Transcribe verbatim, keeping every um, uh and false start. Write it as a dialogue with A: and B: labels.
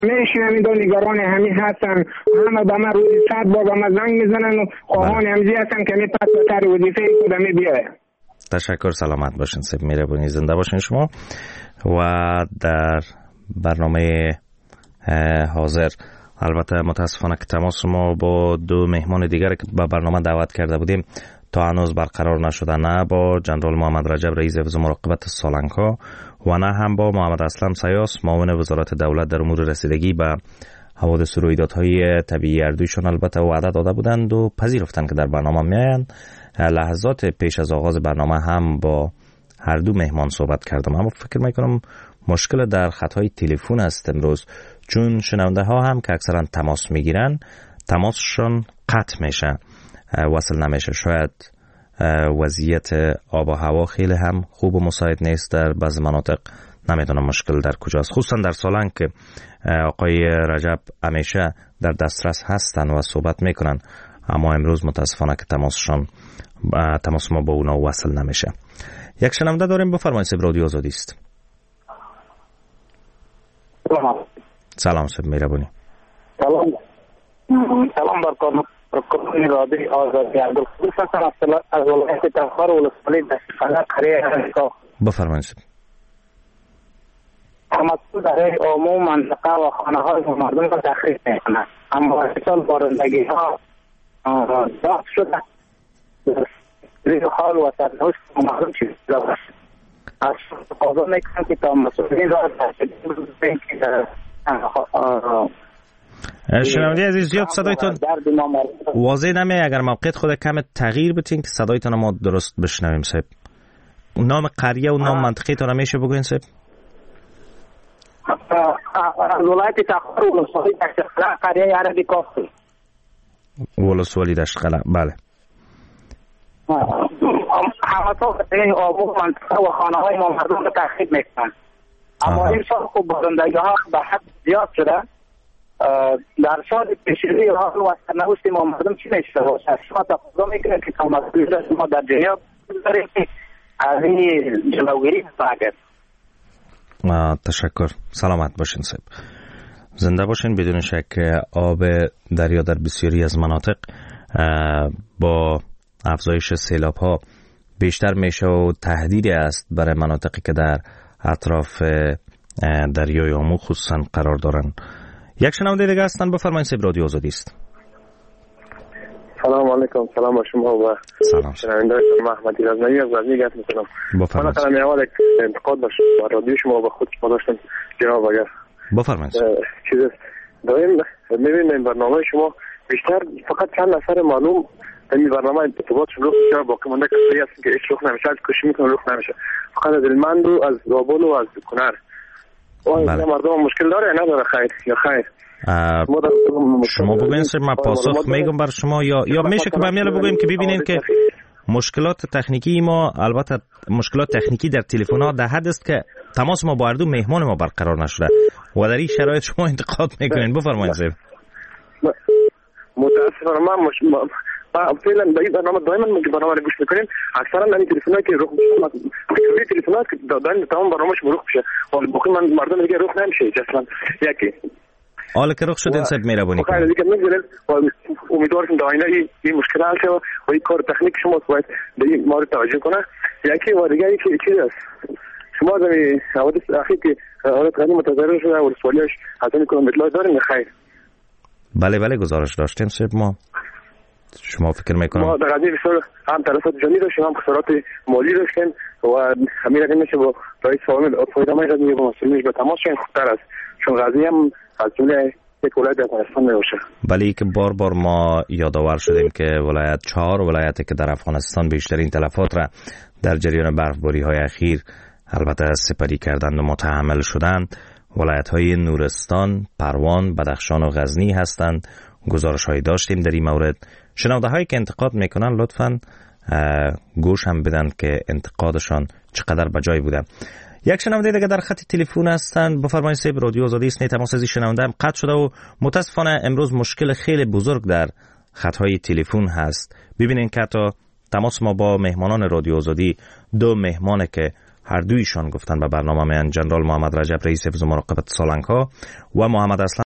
A: میشنم دو نگران همین هستن، همه به من روزی صد بار به من زنگ میزنن و خواهان همزی هستن که می پس بتر وظیفه خودمی بیایم.
B: تشکر، سلامت باشین سید میربونی، زنده باشین شما. و در برنامه حاضر البته متاسفانه که تماس ما با دو مهمان دیگر که به برنامه دعوت کرده بودیم تا هنوز برقرار نشده، نه با جنرال محمد رجب رئیس حفظ مراقبت سالنکا و نه هم با محمد اسلم سیاس معاون وزارت دولت در امور رسیدگی به حوادث و رویدادهای طبیعی اردویشان البته وعده داده بودند و پذیرفتند که در برنامه میایند. لحظات پیش از آغاز برنامه هم با هر دو مهمان صحبت کردم، اما فکر میکنم مشکل در خطهای تلفن است امروز، چون شنونده ها هم که اکثرا تماس میگیرن تماسشون قطع میشه، وصل نمیشه. شاید وضعیت آب و هوا خیلی هم خوب و مساعد نیست در بعض مناطق، نمیدونم مشکل در کجاست، خصوصا در سالنگ که آقای رجب همیشه در دسترس هستن و صحبت میکنن، اما امروز متاسفانه که تماسشون تماس ما با اونا وصل نمیشه. یک شنونده داریم، بفرمایید. سب رادیو آزادی است.
A: سلام.
B: سلام سب میربونی.
A: سلام. سلام برکار برکار رادیو آزادی. عبدالقدوس هستم از ولایت تخار ولسوالی دشتخانه قریه هستم.
B: بفرمایید سب.
A: مسئول در عموم منطقه و خانه های مردم را تخریب میکنند، اما اصل بارندگی ها داغ شده زیر حال و سرنوشت مردم چیز داشت. از تقاضا میکنم که تا مسئولین را
B: شنونده عزیز زیاد صدایتون واضح نمیه، اگر موقعیت خود کم تغییر بتین که صدایتون ما درست بشنویم. صاحب نام قریه و نام منطقه تون میشه بگوین صاحب؟
A: از ولایت تخار ولسوالی دشتخانه قریه عربی کافی.
B: ولسوالی دشتخانه، بله.
A: همه این آبو منطقه و خانه های ما مردم رو تخریب میکنن، اما این سال خوب بارندگی ها به حد زیاد شده. در سال پیشروی حال و سرنوشت ما مردم چی میشه باشه؟ شما تقاضا میکنه که تا مسئولیت ما در جریان بذاریم که از این جلوگیری بکنید.
B: تشکر، سلامت باشین صاحب، زنده باشین. بدون شک آب دریا در بسیاری از مناطق با افزایش سیلاب ها بیشتر میشه و تهدیدی است برای مناطقی که در اطراف دریای آمو خصوصا قرار دارن. یک شنونده دیگه هستن، بفرمایید. سب رادیو آزادی است.
C: سلام علیکم. سلام با شما و
B: سلام.
C: شنونده محمدی رضایی از وزیر گفت میکنم.
B: بفرمایید.
C: من اول یک انتقاد داشتم با رادیو شما، با خود شما داشتم جناب اگر
B: بفرمایید.
C: چیز داریم میبینیم برنامه شما بیشتر فقط چند نفر معلوم این برنامه ارتباطشون رخ میشه، باقی مونده کسایی هستن که هیچ رخ نمیشه، از کشی میکنه رخ نمیشه، فقط از علمند و از زابل و از کنر. بله. مردم مشکل داره یا نداره؟ خیر یا خیر؟
B: شما بگوین سر من پاسخ میگم بر شما یا یا میشه که به میل بگویم که ببینین که مشکلات تکنیکی ما، البته مشکلات تکنیکی در تلفن ها در حد است که تماس ما با هر دو مهمان ما برقرار نشده و در این شرایط شما انتقاد میکنین. بفرمایید صاحب.
C: متاسفانه من مش فعلا در این برنامه دائما میگه برنامه رو گوش میکنیم، اکثرا این تلفن‌ها که رخ میشه فکری تلفن‌ها که دائما تمام برنامه‌اش رخ میشه و باقی من مردم دیگه رخ نمیشه اصلا. یکی
B: حالا که رخ شد این سب میربونی
C: خیلی دیگه میگذاریم و امیدوارم در آینده این مشکل حل شه و این کار تکنیک شما باید به این مورد توجه کنه. یکی و دیگه یکی چیز است، شما در حوادث اخیر که حالت غنی متضرر شده و ولسوالیش از این کنم اطلاع دارین؟ خیر.
B: بله بله گزارش داشتیم سب ما. شما فکر میکنم
C: ما در قضیه بسیار هم تلفات جانی داشتیم، هم خسارات مالی داشتیم و همین رقم میشه با رئیس فامیل فایده ما قضیه با مسئولینش به تماس شدن خوبتر است، چون قضیه هم از جمله یک ولایت افغانستان میشه.
B: بله که بار بار ما یادآور شدیم که ولایت چهار ولایتی که در افغانستان بیشترین تلفات را در جریان برفباری های اخیر البته سپری کردند و متحمل شدند ولایت های نورستان، پروان، بدخشان و غزنی هستند. گزارش هایی داشتیم در این مورد. شنونده هایی که انتقاد میکنن لطفاً گوش هم بدن که انتقادشان چقدر بجای بوده. یک شنونده دیگه در خط تلفن هستند، بفرمایید. سیب رادیو آزادی است. تماس از این شنونده هم قطع شده و متاسفانه امروز مشکل خیلی بزرگ در خط های تلفن هست. ببینین که تا تماس ما با مهمانان رادیو آزادی، دو مهمان که هر دویشان گفتن به برنامه میان جنرال محمد رجب رئیس حفظ و مراقبت سالنگ‌ها و محمد اسلم